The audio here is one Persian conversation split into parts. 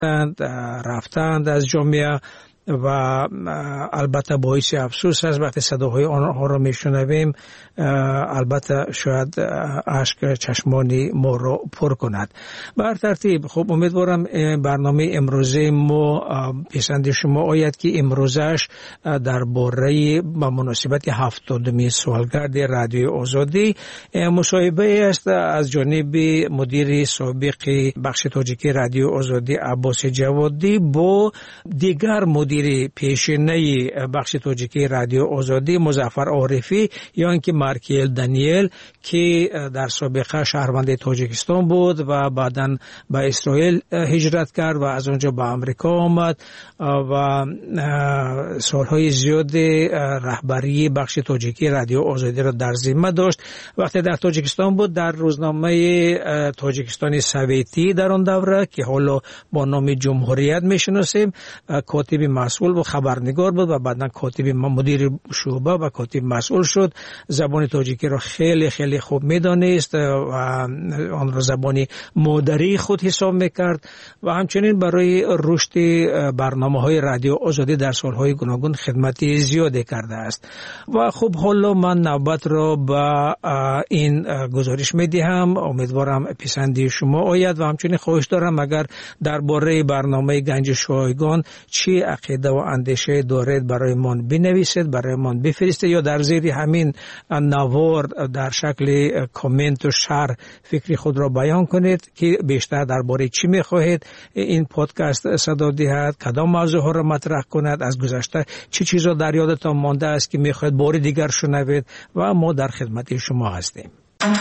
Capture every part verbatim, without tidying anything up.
رفتند از جامعه و البته باعث افسوس است وقتی صداهای آنها را میشنویم. البته شاید اشک چشمانی ما را پر کند. بر ترتیب خب امیدوارم برنامه امروزه ما پسند شما آید که امروزش درباره با مناسبت هفتادمین سالگرد رادیو آزادی مصاحبه است از جانب مدیر سابق بخش تاجیکی رادیو آزادی عباس جوادی با دیگر مدیر پیشینه بخش تاجیکی رادیو آزادی مظفر عارفی یا اینکه مارکل دانیل که در سابقه شهروند تاجیکستان بود و بعداً به اسرائیل هجرت کرد و از اونجا به آمریکا آمد و سالهای زیاد رهبری بخش تاجیکی رادیو آزادی را در ذمه داشت. وقتی در تاجیکستان بود در روزنامه تاجیکستان سویتی در آن دوره که حالا با نام جمهوریت میشناسیم کاتب مسئول و خبرنگار بود و بعداً کاتب مدیر شعبه و کاتب مسئول شد. زبان تاجیکی را خیلی خیلی خوب میدانست و آن را زبان مادری خود حساب میکرد و همچنین برای رشد برنامه‌های رادیو آزادی در سالهای گوناگون خدمت زیادی کرده است. و خب حالا من نوبت را به این گزارش میدهم. امیدوارم پسند شما آید و همچنین خواهش دارم اگر درباره برنامه گنج شایگان چی عقیده و اندیشه دارید برای من بنویسید، برای من بفرستید یا در زیر همین نوار در شکل کامنت و شرح فکری خود را بیان کنید که بیشتر درباره چی میخواهید این پادکست صدا دهد، کدام موضوع ها را مطرح کند، از گذشته چه چیزا در یادتان مانده است که میخواهید بار دیگر شنوید و ما در خدمت شما هستیم.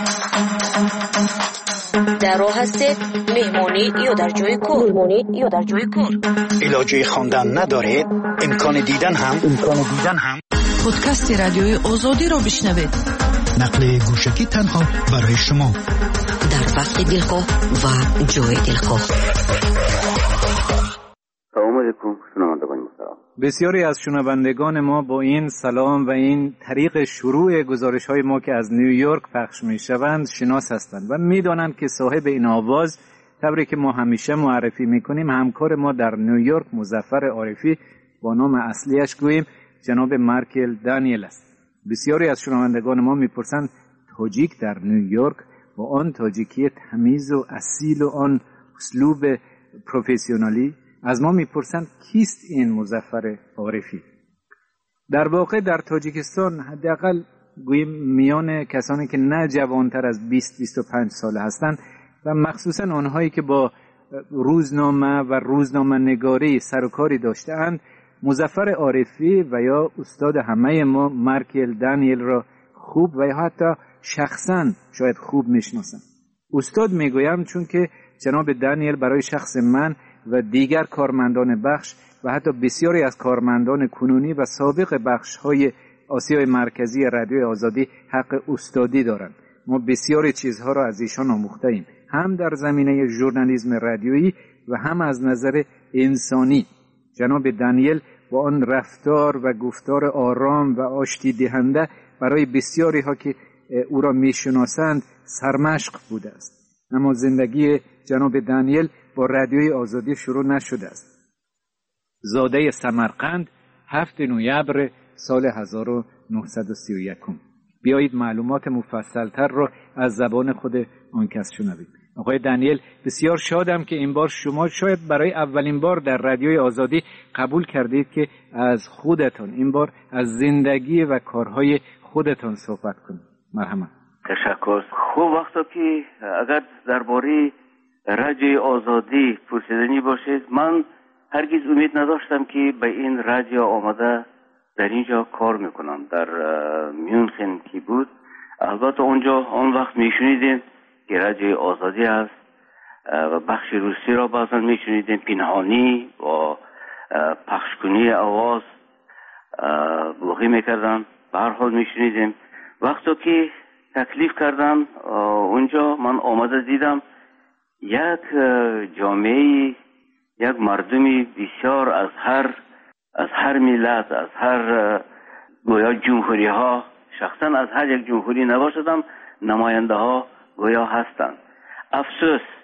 در راه هستید مهمانی یا در جای کار مهمانی یا در جای کار علاجه خواندن ندارید امکان دیدن هم امکان دیدن هم پادکست رادیوی آزادی را بشنوید. نقل گوشکی تنها برای شما در وقت دلخواه و جای دلخواه. سلام علیکم شنوندگان محترم. بسیاری از شنوندگان ما با این سلام و این طریق شروع گزارش های ما که از نیویورک پخش می شوند شناس هستند و می دانند که صاحب این آواز طوری که ما همیشه معرفی می کنیم همکار ما در نیویورک مظفر عارفی با نام اصلیش گوییم جناب مارکل دانیل است. بسیاری از شنوندگان ما می پرسند تاجیک در نیویورک با آن تاجیکی تمیز و اصیل و آن اسلوب پروفسیونالی از ما میپرسند کیست این مظفر عارفی؟ در واقع در تاجیکستان حداقل گوییم میان کسانی که نه جوانتر از بیست بیست و پنج ساله هستند و مخصوصا آنهایی که با روزنامه و روزنامه نگاری سر و کاری داشته‌اند مظفر عارفی و یا استاد همه ما مارکل دانیل را خوب و یا حتی شخصا شاید خوب میشناسند. استاد میگویم چون که جناب دانیل برای شخص من و دیگر کارمندان بخش و حتی بسیاری از کارمندان کنونی و سابق بخش‌های آسیای مرکزی رادیوی آزادی حق استادی دارند. ما بسیاری چیزها را از ایشان آموخته‌ایم، هم در زمینه ژورنالیسم رادیویی و هم از نظر انسانی. جناب دانیل با آن رفتار و گفتار آرام و آشتی دهنده برای بسیاری ها که او را میشناسند سرمشق بوده است. اما زندگی جناب دانیل با رادیوی آزادی شروع نشده است. زاده سمرقند هفتم نوامبر سال هزار و نهصد و سی و یک. بیایید معلومات مفصلتر را از زبان خود آن کس شنویم. آقای دانیل بسیار شادم که این بار شما شاید برای اولین بار در رادیوی آزادی قبول کردید که از خودتان این بار از زندگی و کارهای خودتان صحبت کنید. مرحبا. تشکر. خوب وقتا که اگر درباره رادیوی آزادی پرسیدنی باشید من هرگز امید نداشتم که به این رادیو آمده در اینجا کار میکنم. در میونخن که بود البته اونجا آن وقت میشنیدیم که رادیوی آزادی است و بخش روسی را بعضا میشنیدیم پنهانی و پخشکنی آواز بلوغی میکردن. به هر حال میشنیدیم. وقتی که تکلیف کردن اونجا من آمده دیدم یک جامعه، یک مردمی بسیار از هر از هر ملت، از هر گویا جمهوری ها، شخصا از هر یک جمهوری نباشدم نماینده ها گویا هستند. افسوس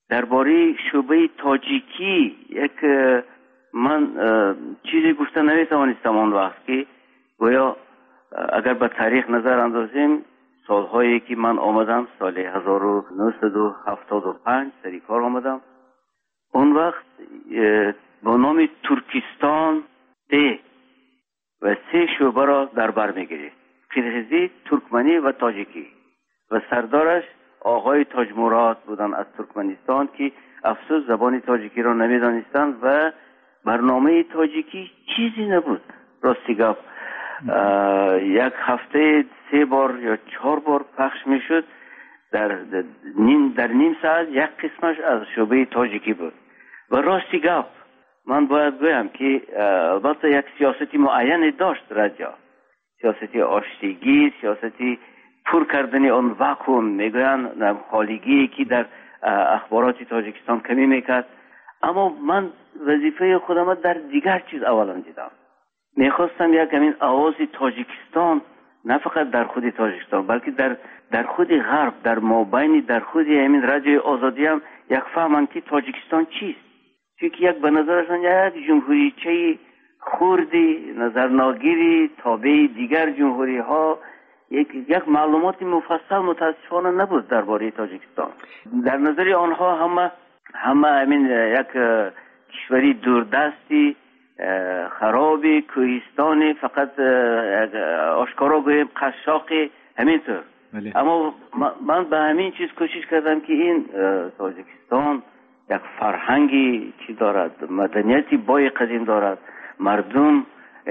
درباره شعبه تاجیکی یک من چیزی گفته نمیتوانستم آن وقت که گویا اگر به تاریخ نظر اندازیم سالهایی که من آمدم سال هزار و نهصد و هفتاد و پنج سری کار آمدم، اون وقت با نام ترکستان ده و سه شعبه را در بر میگیرید: قرغیزی، ترکمنی و تاجیکی، و سردارش آقای تاج مراد بودن از ترکمنستان که افسوس زبان تاجیکی را نمیدانستند و برنامه تاجیکی چیزی نبود. راستی گفت یک هفته سه بار یا چهار بار پخش میشد. در نیم در نیم ساعت یک قسمش از شعبه تاجیکی بود. و راستی گفت من باید بگویم که البته یک سیاستی معین داشت رجا، سیاستی آشتیگی، سیاستی پر کردن آن واکوم، میگویند خالیگی که در اخبارات تاجیکستان کمی میکرد. اما من وظیفه خودم در دیگر چیز اولا دیدم. میخواستم یک همین آواز تاجیکستان نه فقط در خود تاجیکستان بلکه در در خود غرب، در مابین در خود همین رادیو آزادی هم یک فهمن که تاجیکستان چیست. چون یک به نظرشان یک جمهوریچه خوردی نظر ناگیری تابع دیگر جمهوری ها، یک یک معلومات مفصل متاسفانه نبود درباره تاجیکستان. در نظر آنها همه همه همین یک کشوری دوردستی خرابی کوهستانی، فقط آشکارا گویم قشاقی همینطور. اما من به همین چیز کوشش کردم که این تاجیکستان یک فرهنگی چی دارد، مدنیتی بای قدیم دارد، مردم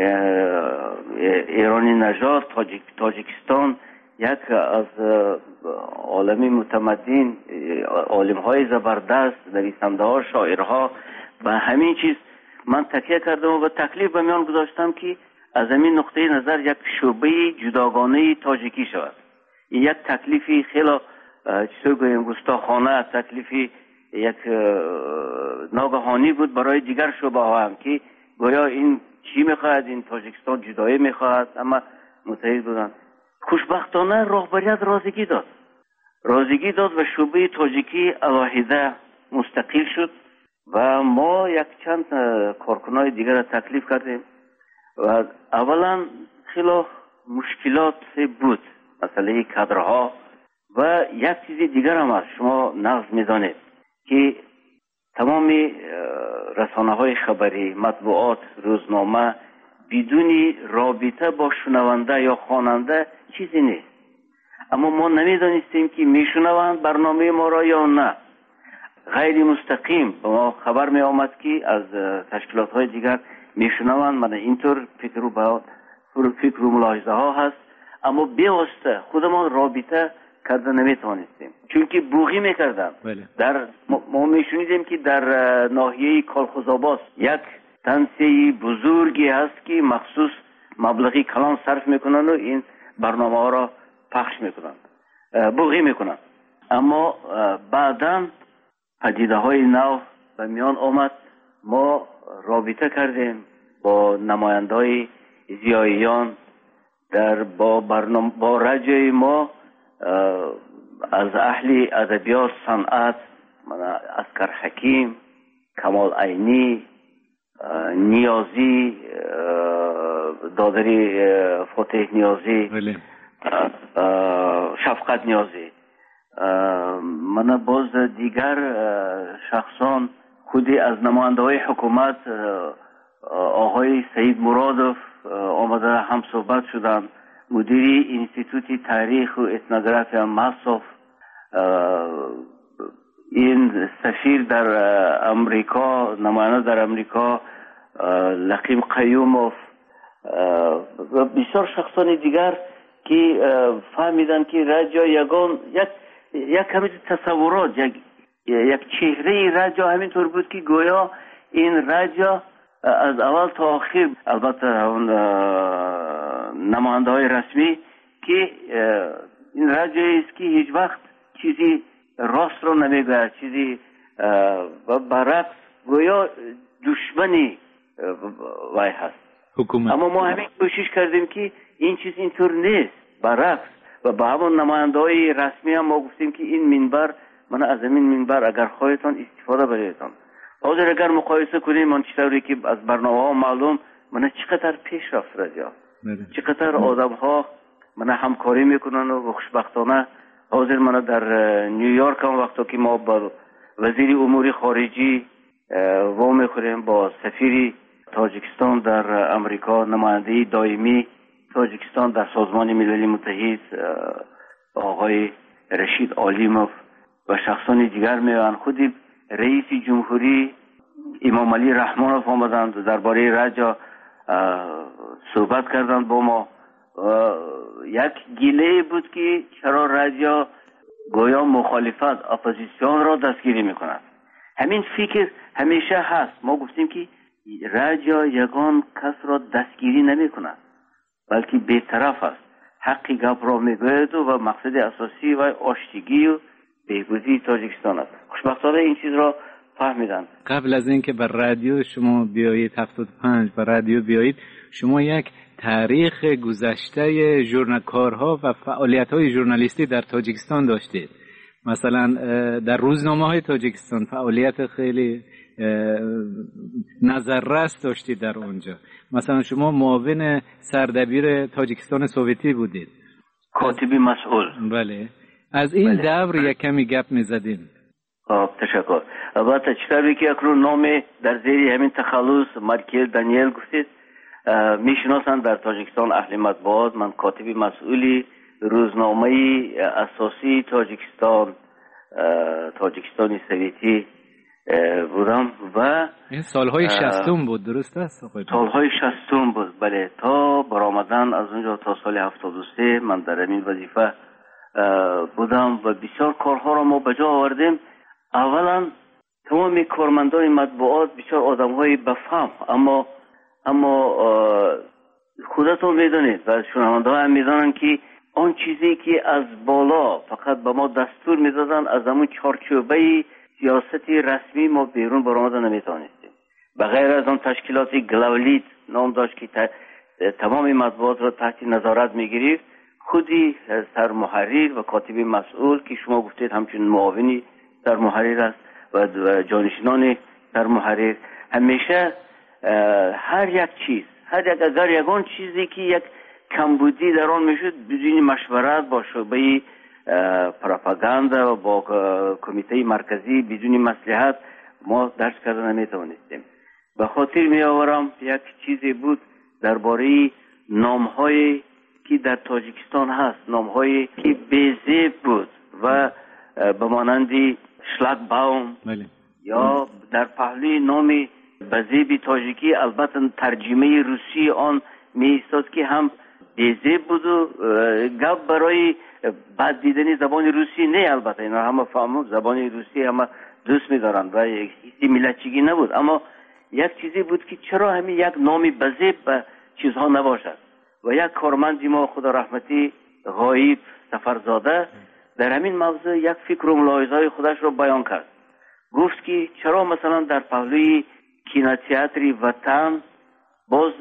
ایرانی نژاد تاجیک تاجیکستان یک از عالمی متمدن، عالم های زبردست، نویسنده ها، شاعرها، و همین چیز من تکیه کردم و تکلیف به میان گذاشتم که از همین نقطه نظر یک شعبه جداگانه تاجیکی شود. این یک تکلیفی خیلی چطور گویم گستاخانه، تکلیفی یک ناگهانی بود برای دیگر شعبه ها هم که گویا این چی میخواهد، این تاجیکستان جدایی میخواهد، اما متحد بودن. خوشبختانه رهبریت رازگی داد رازگی داد و شعبه تاجیکی علاهده مستقل شد و ما یک چند کارکنای دیگر را تکلیف کردیم و اولا خیلی مشکلات بود، مسئله کادرها، و یک چیز دیگر هم هست. شما نقض میدانید که تمام رسانه های خبری، مطبوعات، روزنامه بدون رابطه با شنونده یا خواننده چیزی نیست. اما ما نمیدانستیم که میشنوند برنامه ما را یا نه. غیر مستقیم به ما خبر می آمد که از تشکیلات های دیگر میشنوند. من اینطور فکر و با فکر و ملاحظه ها هست، اما بیواسطه خودمان رابطه کرده نمیتوانستیم، چون که بوغی میکردن. در ما میشنیدیم که در ناحیه کالخوزآباد یک تنسیه بزرگی هست که مخصوص مبلغی کلان صرف میکنن و این برنامه ها را پخش میکنن، بوغی میکنن. اما بعداً پدیده های نو به میان آمد. ما رابطه کردیم با نماینده های زیاییان در با برنامه با رجای ما از اهل ادبیات، صنعت، اسکر حکیم، کمال عینی، نیازی، دادری فتح نیازی، شفقت نیازی، من باز دیگر شخصان خودی از نماینده های حکومت آقای سید مرادوف آمده هم صحبت شدن، مدیری انستیتوت تاریخ و اتنوگرافی مصرف، این سفیر در امریکا، نماینده در امریکا لقیم قیوموف و بسیار شخصان دیگر که فهمیدن که رجا یگان یک یک همین تصورات، یک یک چهره رجا همینطور بود که گویا این رجا از اول تا آخر، البته اون نماینده های رسمی، که این رجایی است که هیچ وقت چیزی راست رو نمیگه، چیزی و برعکس گویا دشمنی وای هست حکومت. اما ما همین کوشش کردیم که این چیز اینطور نیست، برعکس. و با همون نماینده های رسمی هم ما گفتیم که این منبر من از این منبر اگر خواهیتان استفاده بریدتان. حاضر اگر مقایسه کنیم من چطوری که از برنامه ها معلوم من چقدر پیش رفت رادیو، چقدر آدم ها من همکاری میکنن و خوشبختانه حاضر من در نیویورک هم وقتی که ما با وزیر امور خارجی و میخوریم با سفیر تاجیکستان در امریکا، نماینده دائمی تاجیکستان در سازمان ملل متحد آقای رشید علیموف و شخصان دیگر میان، خودی رئیس جمهوری امام علی رحمانوف آمدند درباره رادیو صحبت کردند با ما. یک گیله بود که چرا رادیو گویا مخالفت اپوزیسیون را دستگیری میکند. همین فکر همیشه هست. ما گفتیم که رادیو یگان کس را دستگیری نمیکند بلکه بی‌طرف است، حقی گپ را میگوید و مقصد اساسی و آشتگی و بهبودی تاجیکستان است. خوشبختانه این چیز را فهمیدند. قبل از اینکه بر رادیو شما بیایید هفتاد و پنج بر رادیو بیایید، شما یک تاریخ گذشته ژورنالکارها و فعالیت‌های ژورنالیستی در تاجیکستان داشتید. مثلا در روزنامه‌های تاجیکستان فعالیت خیلی نظررس داشتید در اونجا. مثلا شما معاون سردبیر تاجیکستان سوویتی بودید، کاتبی مسئول. بله، از این بله. دور یک کمی گپ می‌زدیم. خب تشکر. البته چطوری که اکنون نام در زیر همین تخلص مارکل دانیل گفتید میشناسند در تاجیکستان اهل مطبوعات. من کاتبی مسئولی روزنامه اساسی تاجیکستان تاجیکستان سوویتی بودم و این سالهای شصتم بود، درست است؟ سالهای شصتم بود، بله، تا برآمدن از اونجا تا سال هفتاد و سه من در این وظیفه بودم و بسیار کارها را ما به جا آوردیم. اولا تمام کارمندان مطبوعات بسیار آدم‌های بفهم، اما اما خودتون میدونید و شنونده‌ها هم میدونن که آن چیزی که از بالا فقط به ما دستور میدادن از همون چارچوبه سیاستی رسمی ما بیرون برآمدن نمیتونستیم. به غیر از آن تشکیلات گلولیت نام داشت که تمام مطبوعات را تحت نظارت میگرفت، خودی سرمحرر و کاتب مسئول که شما گفتید همچنین معاونی سرمحرر است و جانشینان سرمحرر همیشه هر یک چیز، هر یک اگر یگان چیزی که یک کمبودی در آن میشد بدون مشورت با شعبه پروپاگاندا و با کمیته مرکزی بدون مصلحت ما درس کردن نمیتونستیم. به خاطر می آورم یک چیزی بود درباره نام‌هایی که در تاجیکستان هست، نام‌هایی که بی‌زیب بود و به مانند شلاگباوم یا در پهلوی نام بزیبی تاجیکی البته ترجمه روسی آن می ایستاد که هم بی‌زیب بود و گپ برای بد دیدنی زبان روسی نه. البته اینا همه فهمون زبان روسی همه دوست می‌دارن و هیچ ملتچگی نبود، اما یک چیزی بود که چرا همین یک نامی بزیب به چیزها نباشد. و یک کارمند ما خدا رحمتی غایب سفرزاده در همین موضوع یک فکر و ملاحظه‌های خودش را بیان کرد. گفت که چرا مثلا در پهلوی کینوتئاتر وطن باز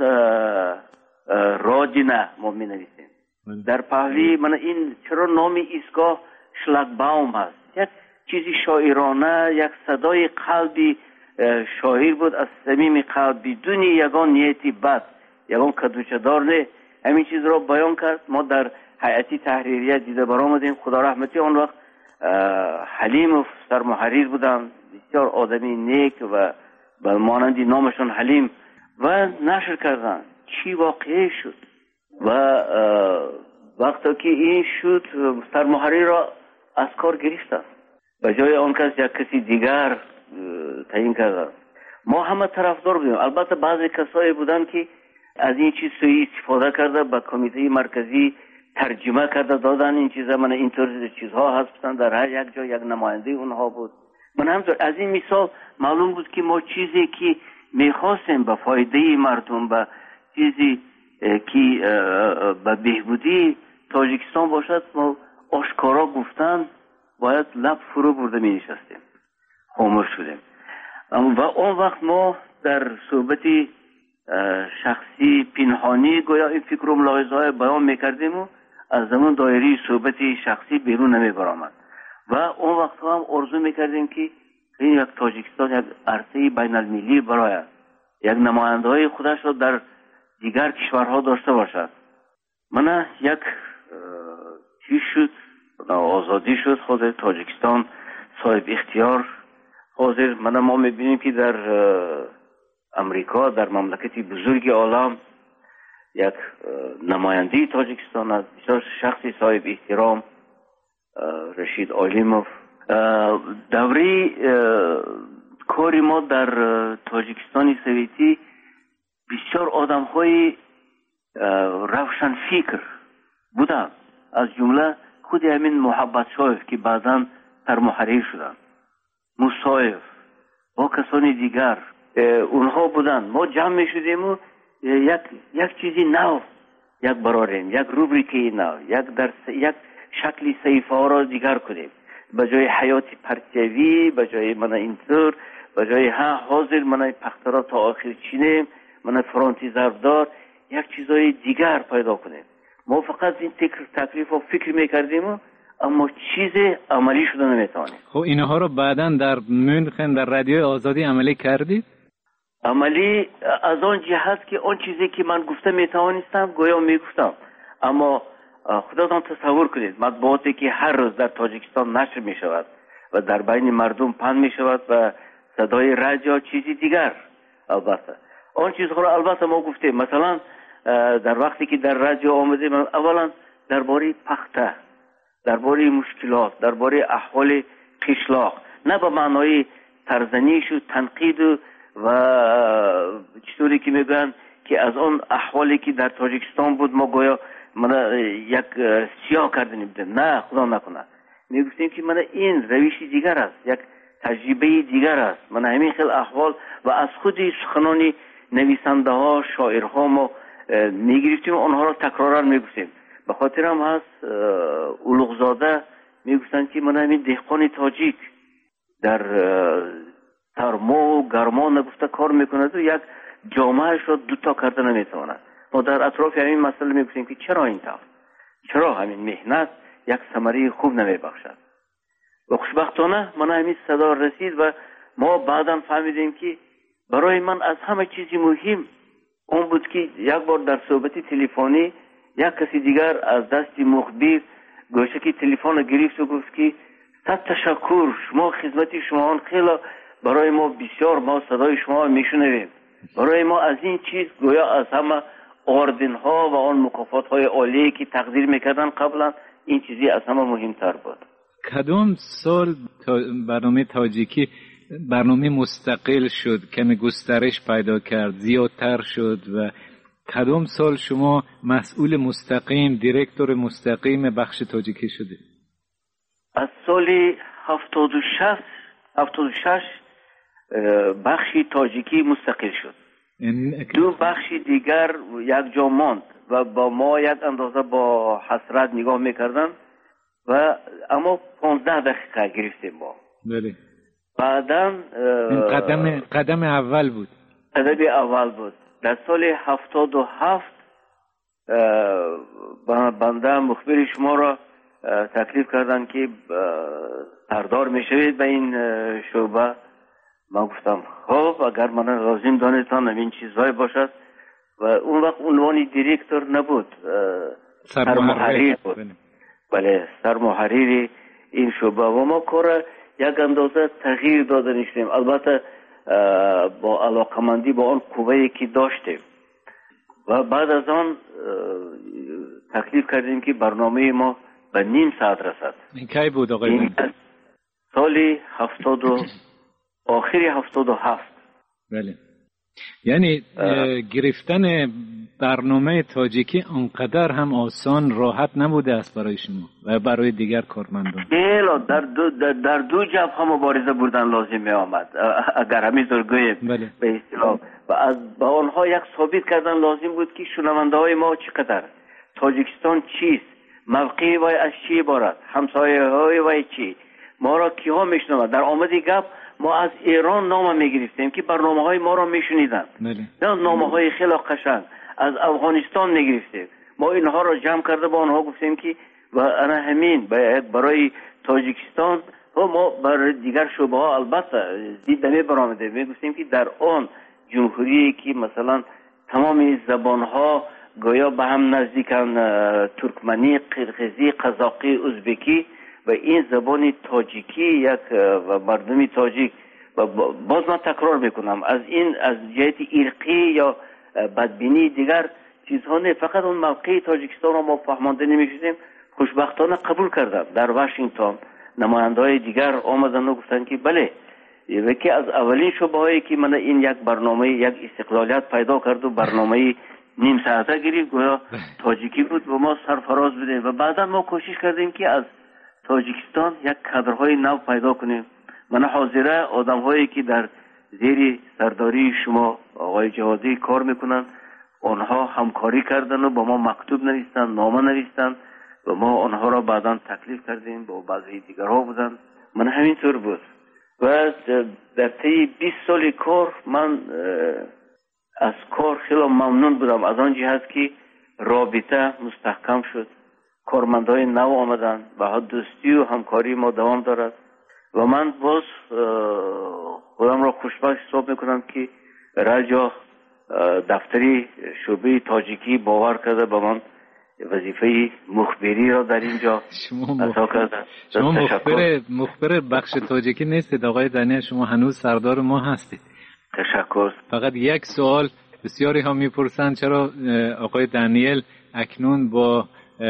رادینه ما می نویسیم، در پهلوی من این چرا نام ایستگاه شلاگباوم هست. یک چیزی شاعرانه، یک صدای قلبی شاعر بود از صمیم قلب بدون یگان نیتی بد، یگان کدوچه‌دار نه. همین چیز را بیان کرد. ما در هیئتی تحریریه دیده برآمدیم. خدا رحمتی آن وقت حلیم سرمحرر بودن، بسیار آدمی نیک و به مانندی نامشون حلیم، و نشر کردن چی واقعی شد. و وقتی که این شد سرمحرر را از کار گرفتن، به جای آن کس یک کسی دیگر تعیین کردن. ما همه طرفدار بودیم. البته بعضی کسایی بودن که از این چیز سوی استفاده کرده به کمیته مرکزی ترجمه کرده دادن این چیزا. من اینطور چیزها هستن در هر یک جا یک نماینده اونها بود. من همطور از این مثال معلوم بود که ما چیزی که میخواستیم به فایده مردم، به چیزی که به بهبودی تاجیکستان باشد، ما آشکارا گفتن باید لب فرو برده می نشستیم، خاموش شدیم. و اون وقت ما در صحبتی شخصی پنهانی گویا این فکر و ملاحظه های بیان میکردیم و از زمان دایره صحبتی شخصی بیرون نمی برآمد. و اون وقت هم آرزو میکردیم که این یک تاجیکستان یک عرصه بین المللی برای یک نماینده های خودش را در دیگر کشورها داشته باشد. من یک چی شد آزادی شد، خود تاجیکستان صاحب اختیار حاضر. من ما میبینیم که در امریکا، در مملکتی بزرگ عالم، یک نماینده تاجیکستان است، بسیار شخصی صاحب احترام، رشید آلیموف. دوره کاری ما در تاجیکستان سوویتی بسیار آدم های روشن فکر بودن، از جمله خود همین محبت شایف که بعداً در محریر شدن، موسایف و کسانی دیگر اونها بودن. ما جمع می شدیم و یک یک چیزی نو یک براریم، یک روبریکی نو، یک در یک شکلی صحیفه ها را دیگر کنیم. به جای حیات پرتیوی، به جای من اینطور، به جای ها حاضر من پخترا تا آخر چینیم، من فرانتی ضربدار، یک چیزای دیگر پیدا کنیم. ما فقط این تکلیف و فکر میکردیم اما چیز عملی شده نمیتوانیم. خب اینها رو بعداً در مونخن در رادیوی آزادی عملی کردید؟ عملی از آن جهت که آن چیزی که من گفته میتوانستم گویا میگفتم، اما خودتان تصور کنید مطبوعاتی که هر روز در تاجیکستان نشر میشود و در بین مردم پخش میشود و صدای رادیو چیزی دیگر، البته آن چیزها را البته ما گفتیم. مثلا در وقتی که در رادیو آمدیم، اولا درباره پخته، درباره مشکلات، درباره احوال قشلاق، نه به معنای ترزنیش و تنقید و چطوری که میگن که از آن احوالی که در تاجیکستان بود ما گویا من یک سیاه کردنیم. نه، خدا نکنه. میگفتیم که من این روش دیگر است، یک تجربه دیگر است. من همین خیلی احوال و از خودی سخنانی نویسنده ها، شاعرها ما میگرفتیم، آنها را تکرارا میگفتیم. به خاطر هم هست اولوغزاده میگفتن که من همین دهقان تاجیک در سرما و گرما نگفته کار میکند و یک جامعهش را دوتا کرده نمیتواند. ما در اطراف همین مسئله میگفتیم که چرا این طور، چرا همین مهنت یک ثمره خوب نمیبخشد. و خوشبختانه من همین صدا رسید و ما بعدا فهمیدیم که برای من از همه چیزی مهم اون بود که یک بار در صحبت تلفنی یک کسی دیگر از دست مخبر گوشه که تلفن گرفت و گفت که صد تشکر، شما خدمت شما خیلی برای ما بسیار، ما صدای شما میشنویم. برای ما از این چیز گویا از همه آردن ها و آن مکافات های عالی که تقدیر میکردن قبلا این چیزی از همه مهمتر بود. کدام سال تا برنامه تاجیکی برنامه مستقل شد، کمی گسترش پیدا کرد، زیادتر شد و کدام سال شما مسئول مستقیم، دیرکتور مستقیم بخش تاجیکی شده؟ از سال هفتاد و شش هفتاد و شش بخشی تاجیکی مستقل شد. دو بخشی دیگر یک جا ماند و با ما یک اندازه با حسرت نگاه میکردن و اما پانزده دقیقه گرفتیم با. بله. بعداً قدم قدم اول بود. قدم اول بود. در سال هفتاد و هفت بنده مخبر شما را تکلیف کردن که سردار میشوید به این شعبه. من گفتم خب اگر من لازم دانستم این چیزهای باشد و اون وقت عنوان دیرکتور نبود، سرمحریر بود. بله، سرمحریر این شعبه و ما کار یک اندازه تغییر داده نیستیم، البته با علاقمندی با آن قوه‌ای که داشتیم و بعد از آن تکلیف کردیم که برنامه ما به نیم ساعت رسد. این کی بود آقای این سالی هفتاد و آخری هفتاد و هفت. بله. یعنی گرفتن برنامه تاجیکی انقدر هم آسان راحت نبوده است برای شما و برای دیگر کارمندان. بله، در دو در, در دو جبهه مبارزه بردن لازم می آمد اگر همینطور گوییم. بله. به اصطلاح و از با آنها یک ثابت کردن لازم بود که شنونده های ما چقدر، تاجیکستان چیست، موقعی وای از چی عبارت، همسایه های وای چی، ما را کیها میشنوند. در آمد گپ ما از ایران نام میگرفتیم که برنامه های ما را میشنیدن، نه نامه های خیلی قشنگ. از افغانستان میگرفتیم، ما اینها را جمع کرده با آنها گفتیم که و انا همین برای تاجیکستان و ما برای دیگر شعبه ها البته دید نمی برآمده. می گفتیم که در آن جمهوری که مثلا تمام زبان ها گویا به هم نزدیکن، ترکمنی، قرقیزی، قزاقی، ازبکی و این زبان تاجیکی یک و مردمی تاجیک و باز من تکرار میکنم از این از جهت ارقی یا بدبینی دیگر چیزها نه، فقط اون موقع تاجیکستان رو ما فهمانده نمیشدیم. خوشبختانه قبول کردم. در واشنگتن نماینده‌های دیگر آمدن و گفتن که بله، یکی از اولین شعبه هایی که من این یک برنامه یک استقلالیت پیدا کرد و برنامه نیم ساعته گرفت گویا تاجیکی بود و ما سرفراز بدیم و بعدا ما کوشش کردیم که از تاجیکستان یک کادرهای نو پیدا کنیم. من حاضره آدم‌هایی که در زیر سرداری شما آقای جوادی کار میکنن آنها همکاری کردن و با ما مکتوب نوشتن، نامه نوشتن و ما آنها را بعدا تکلیف کردیم با بعضی دیگرها بودن. من همینطور بود و در طی بیست سال کار من از کار خیلی ممنون بودم از آن جهت که رابطه مستحکم شد، کارمندای نو آمدن و دوستی و همکاری ما دوام دارد و من باز خودم را خوشبخت حساب میکنم که رجا دفتری شعبه تاجیکی باور کرده به من وظیفه مخبری را در اینجا ادا کرده. شما مخبر مخبر بخش تاجیکی نیستید آقای دانیل، شما هنوز سردار ما هستید. تشکر. فقط یک سوال بسیاری ها میپرسند چرا آقای دانیل اکنون با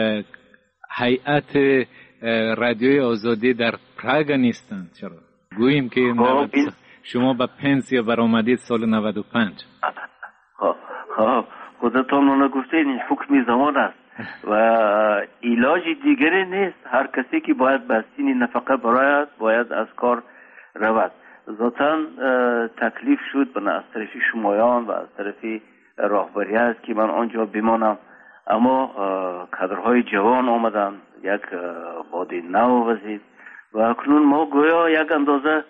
هیئت رادیوی آزادی در پراگ نیستند؟ چرا گوییم که شما به پنسیا برآمدید سال نود و پنج. ها ها خودتون اون گفتید این حکم زمان است و علاج دیگری نیست. هر کسی که باید بستین نفقه برایت باید از کار رود. ذاتاً تکلیف شد به از طرف شمایان و از طرف راهبریت که من آنجا بمانم، اما کادرهای جوان آمدن، یک باد نو وزید و اکنون ما گویا یک اندازه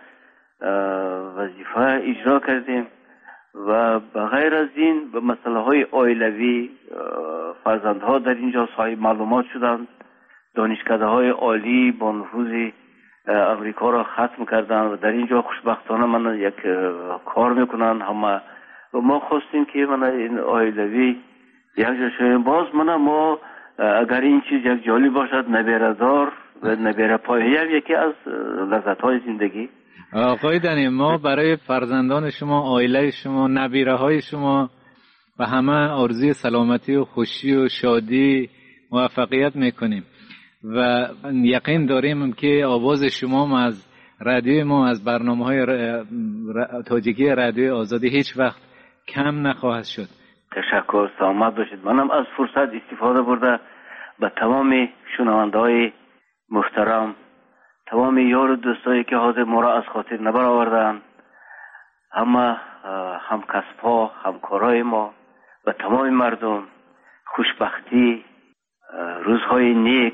وظیفه اجرا کردیم و بغیر از این به مسئله های عائلوی فرزندها در اینجا صاحب معلومات شدند، دانشکده های عالی با نفوذ امریکا را ختم کردن و در اینجا خوشبختانه من یک کار میکنن همه و ما خواستیم که من این عائلوی یک جا شویم. باز من ما اگر این چیز یک جالب باشد نبیره دار و نبیره پایه یکی از لذت های زندگی. آقای دنی، ما برای فرزندان شما، عائله شما، نبیره های شما و همه آرزوی سلامتی و خوشی و شادی موفقیت میکنیم و یقین داریم که آواز شما از رادیوی ما از برنامه‌های تاجیکی رادیوی آزادی هیچ وقت کم نخواهد شد. تشکر، سلامت باشید. منم از فرصت استفاده برده به تمام شنونده‌های محترم، تمام یار و دوستایی که حاضر ما را از خاطر نبر آوردن، همه همکسب‌ها، همکارای ما و تمام مردم خوشبختی، روزهای نیک،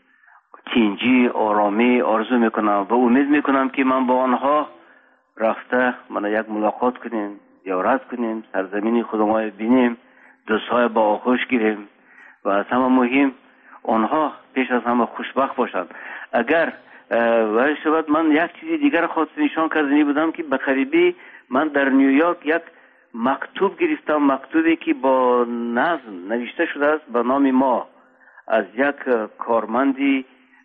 تینجی، آرامی آرزو میکنم و امید میکنم که من با آنها رفته من یک ملاقات کنیم، زیارت کنیم، سرزمین خودمان بینیم، دوستای با آغوش گیریم و از همه مهم آنها پیش از همه خوشبخت باشند. اگر ولی شود من یک چیزی دیگر خواست نشان کردنی بودم که به قریبی من در نیویورک یک مکتوب گرفتم، مکتوبی که با نظم نوشته شده است به نام ما از یک کارمندی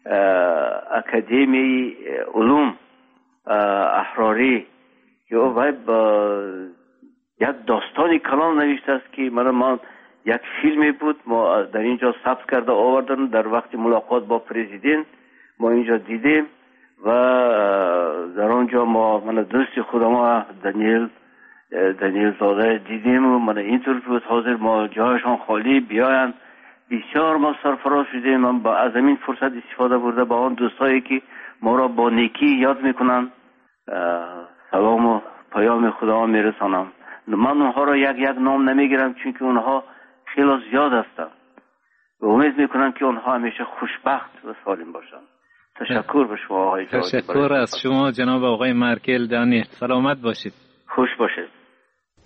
اکادمی علوم احراری که او با یک داستانی کلام نوشته است که من ما یک فیلمی بود ما در اینجا ثبت کرده آوردن. در وقت ملاقات با پرزیدنت ما اینجا دیدیم و در آنجا ما من دوست خودم دانیل دانیل زاده دیدیم و من اینطور بود حاضر ما جایشان خالی بیاین. بسیار ما سرفراز شدیم. من با از این فرصت استفاده برده با آن دوستایی که ما را با نیکی یاد میکنن سلام و پیام خدا میرسانم. من اونها را یک یک نام نمیگیرم چون که اونها خیلی زیاد هستن و امید میکنم که اونها همیشه خوشبخت و سالم باشن. تشکر به شما آقای جوادی. تشکر از شما جناب آقای مارکل دانیل. سلامت باشید. خوش باشید.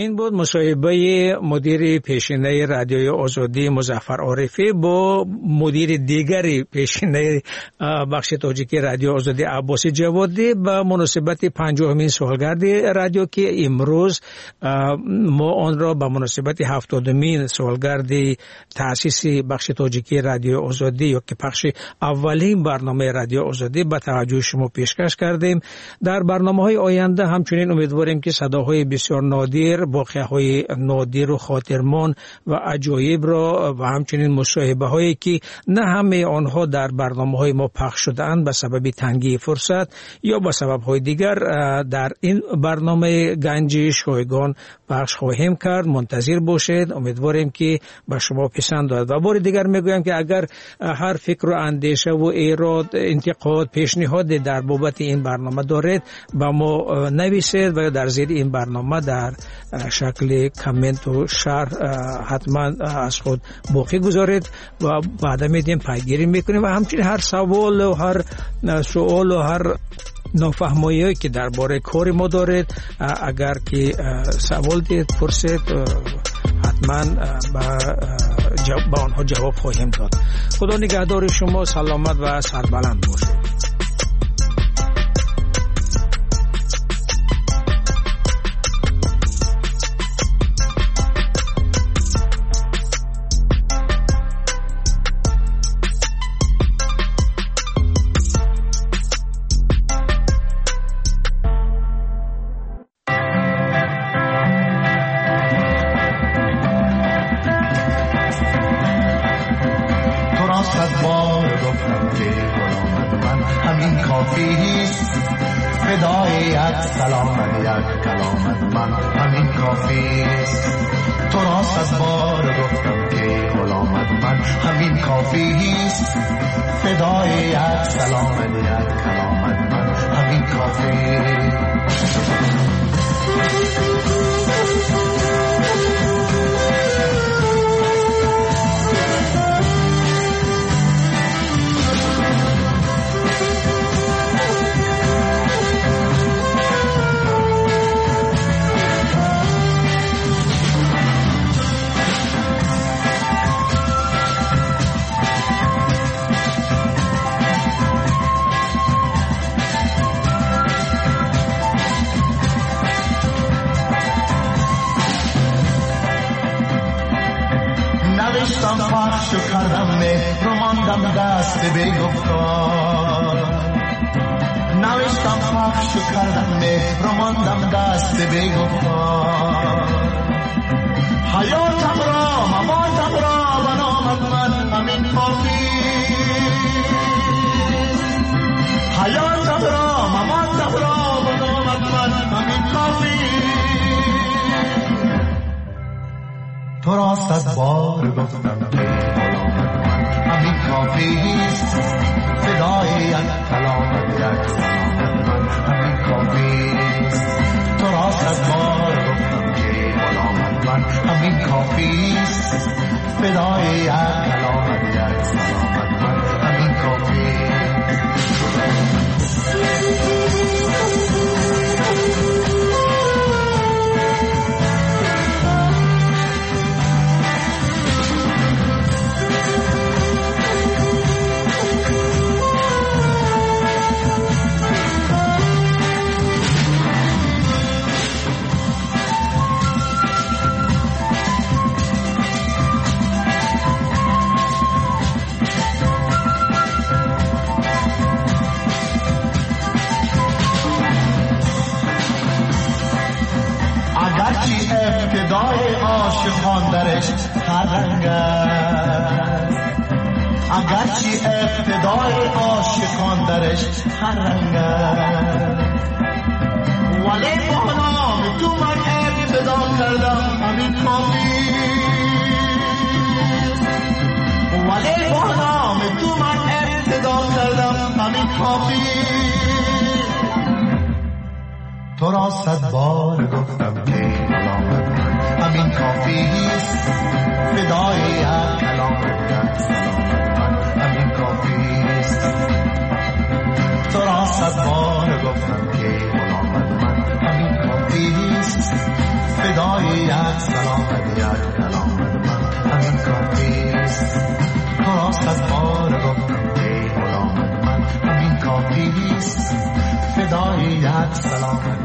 این بود مصاحبه مدیر پیشینه رادیوی آزادی مظفر عارفی با مدیر دیگری پیشینه بخش تاجیکی رادیو آزادی عباس جوادی به مناسبت پنجاهمین سالگرد رادیو که امروز ما آن را به مناسبت هفتادمین سالگرد تأسیس بخش تاجیکی رادیو آزادی یا که پخش اولین برنامه رادیو آزادی به توجه شما پیشکش کردیم. در برنامه‌های آینده همچنین امیدواریم که صداهای بسیار نادر، واقعه‌های نادر و خاطرمان و عجایب را و همچنین مصاحبه‌هایی که نه همه آنها در برنامه‌های ما پخش شده‌اند به سبب تنگی فرصت یا به سبب‌های دیگر در این برنامه گنج شایگان پخش خواهیم کرد. منتظر باشید. امیدواریم که به شما پسند آید. و بار دیگر میگویم که اگر هر فکر و اندیشه و ایراد، انتقاد، پیشنهاد در بابت این برنامه دارید با ما نویسید و در زیر این برنامه در شکل کامنت و شرح حتما از خود باقی گذارید و بعدا میدیم پیگیری میکنیم و همچنین هر سوال و هر سوال و هر نافهمایی که درباره کار ما دارید اگر که سوال دید پرسید حتما با آنها جواب خواهیم داد. خدا نگهدار شما، سلامت و سربلند باشید. تو را صد بار گفتم که غلامت من همین کافیست، فدای یک کلامت یک سلامت من همین کافیست. تو را صد بار گفتم که غلامت من همین کافیست، فدای یک کلامت یک سلامت من همین کافیست. ابتدای عاشقان درش هر رنگ است، اگرچه ابتدای عاشقان درش هر رنگ است، ولی با نام تو من ابتدا کردم همین کافی، ولی با نام تو من ابتدا کردم همین کافی. تو را صد بار گفتم که کلامت من همین کافیست، فدای یک کلامت یک سلامت من همین کافیست. تو را صد بار گفتم که کلامت من همین کافیست، فدای فدای یک سلام یک کلام من همین کافیست. تو راست از بار گفتم ای غلام من همین کافیست. فدای یک سلام